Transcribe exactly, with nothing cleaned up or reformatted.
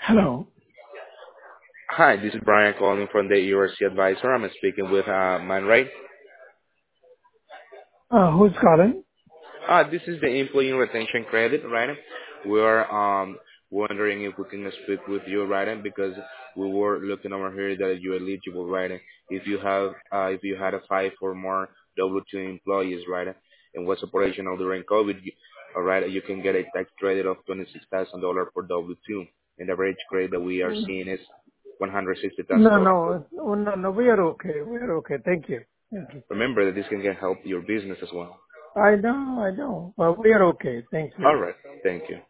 Hello. Hi, this is Brian calling from the U R C Advisor. I'm speaking with uh, Man Ray. Uh, who's calling? Uh, this is the Employee Retention Credit, right? We are um, wondering if we can speak with you, right? Because we were looking over here that you're eligible, right? If you have, uh, if you had a five or more W two employees, right, and was operational during COVID, you- all right, you can get a tax credit of twenty-six thousand dollars per W two, and the average credit that we are Mm, seeing is one hundred sixty thousand No, dollars. no, oh, no, no. We are okay. We are okay. Thank you. Thank you. Remember that this can get help your business as well. I know, I know. But we are okay. Thank you. All right. Thank you.